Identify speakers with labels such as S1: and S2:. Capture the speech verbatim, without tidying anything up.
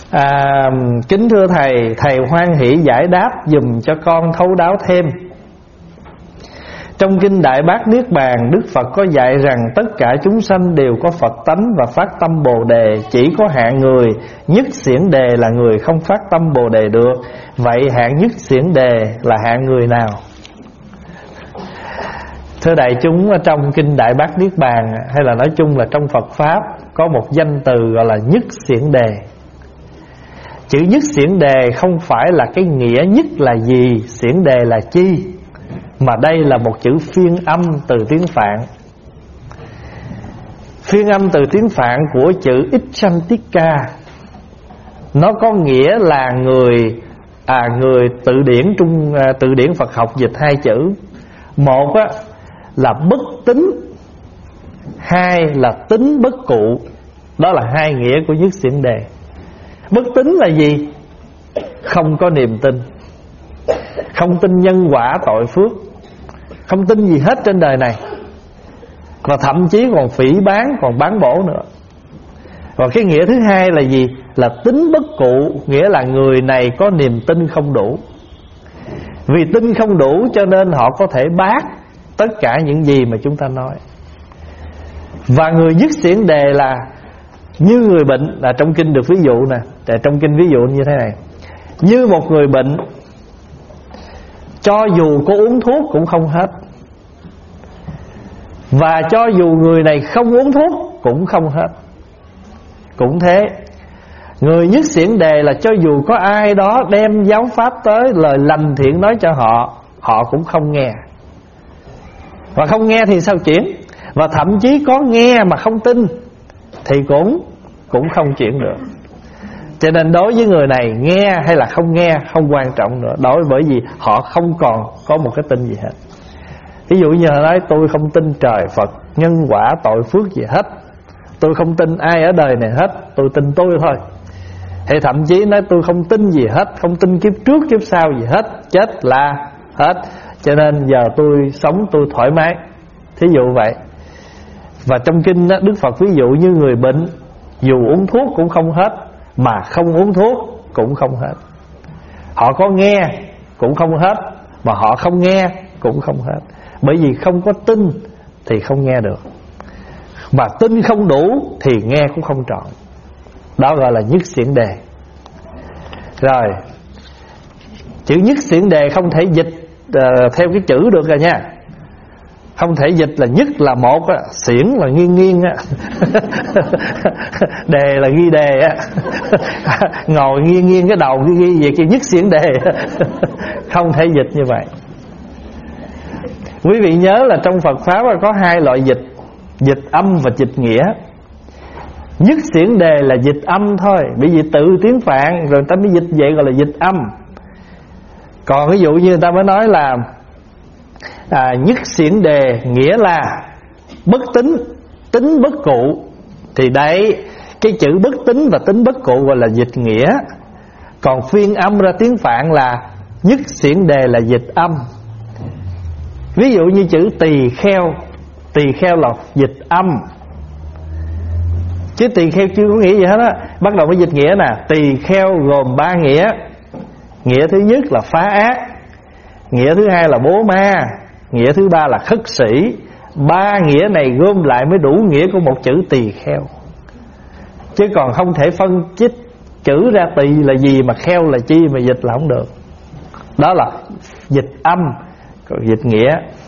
S1: à, Kính thưa thầy, thầy hoan hỷ giải đáp dùm cho con thấu đáo thêm. Trong kinh Đại Bát Niết Bàn, Đức Phật có dạy rằng tất cả chúng sanh đều có Phật tánh và phát tâm Bồ Đề, chỉ có hạng người nhất xiển đề là người không phát tâm Bồ Đề được. Vậy hạng nhất xiển đề là hạng người nào? Thưa đại chúng, trong kinh Đại Bát Niết Bàn, hay là nói chung là trong Phật Pháp, có một danh từ gọi là nhất xiển đề. Chữ nhất xiển đề không phải là cái nghĩa nhất là gì, xiển đề là chi, mà đây là một chữ phiên âm từ tiếng Phạn. Phiên âm từ tiếng Phạn của chữ Ichantika, nó có nghĩa là người à người tự điển trung à, tự điển Phật học dịch hai chữ. Một á, là bất tín, hai là tín bất cụ. Đó là hai nghĩa của nhất xiển đề. Bất tín là gì? Không có niềm tin, không tin nhân quả tội phước, không tin gì hết trên đời này, và thậm chí còn phỉ báng, còn bán bổ nữa. Và cái nghĩa thứ hai là gì? Là tín bất cụ, nghĩa là người này có niềm tin không đủ. Vì tin không đủ cho nên họ có thể bác tất cả những gì mà chúng ta nói. Và người nhất xiển đề là như người bệnh, là trong kinh được ví dụ nè. Để trong kinh ví dụ như thế này: như một người bệnh, cho dù có uống thuốc cũng không hết, và cho dù người này không uống thuốc cũng không hết. Cũng thế, người nhất xiển đề là cho dù có ai đó đem giáo pháp tới, lời lành thiện nói cho họ, họ cũng không nghe. Và không nghe thì sao chuyển? Và thậm chí có nghe mà không tin thì cũng cũng không chuyển được. Cho nên đối với người này, nghe hay là không nghe không quan trọng nữa, đối bởi vì họ không còn có một cái tin gì hết. Ví dụ như họ nói tôi không tin trời Phật, nhân quả tội phước gì hết, tôi không tin ai ở đời này hết, tôi tin tôi thôi. Hay thậm chí nói tôi không tin gì hết, không tin kiếp trước kiếp sau gì hết, chết là hết, cho nên giờ tôi sống tôi thoải mái. Thí dụ vậy. Và trong kinh đó, Đức Phật ví dụ như người bệnh, dù uống thuốc cũng không hết, mà không uống thuốc cũng không hết. Họ có nghe cũng không hết, mà họ không nghe cũng không hết. Bởi vì không có tin thì không nghe được, mà tin không đủ thì nghe cũng không trọn. Đó gọi là nhất xiển đề. Rồi, chữ nhất xiển đề không thể dịch uh, theo cái chữ được rồi nha. Không thể dịch là nhất là một á, xiển là nghiêng nghiêng á, đề là ghi đề á, ngồi nghiêng nghiêng cái đầu ghi ghi về kia nhất xiển đề. Không thể dịch như vậy. Quý vị nhớ là trong Phật Pháp có hai loại dịch, dịch âm và dịch nghĩa. Nhất xiển đề là dịch âm thôi, bởi vì tự tiếng Phạn rồi ta mới dịch vậy, gọi là dịch âm. Còn ví dụ như người ta mới nói là à, nhất xiển đề nghĩa là bất tín, tín bất cụ, thì đấy, cái chữ bất tín và tín bất cụ gọi là dịch nghĩa. Còn phiên âm ra tiếng Phạn là nhất xiển đề là dịch âm. Ví dụ như chữ tỳ kheo, tỳ kheo là dịch âm, chứ tỳ kheo chưa có nghĩa gì hết á. Bắt đầu mới dịch nghĩa nè. Tỳ kheo gồm ba nghĩa. Nghĩa thứ nhất là phá ác, nghĩa thứ hai là bố ma, nghĩa thứ ba là khất sĩ. Ba nghĩa này gom lại mới đủ nghĩa của một chữ tỳ kheo. Chứ còn không thể phân chích chữ ra tỳ là gì mà kheo là chi mà dịch là không được. Đó là dịch âm. Còn dịch nghĩa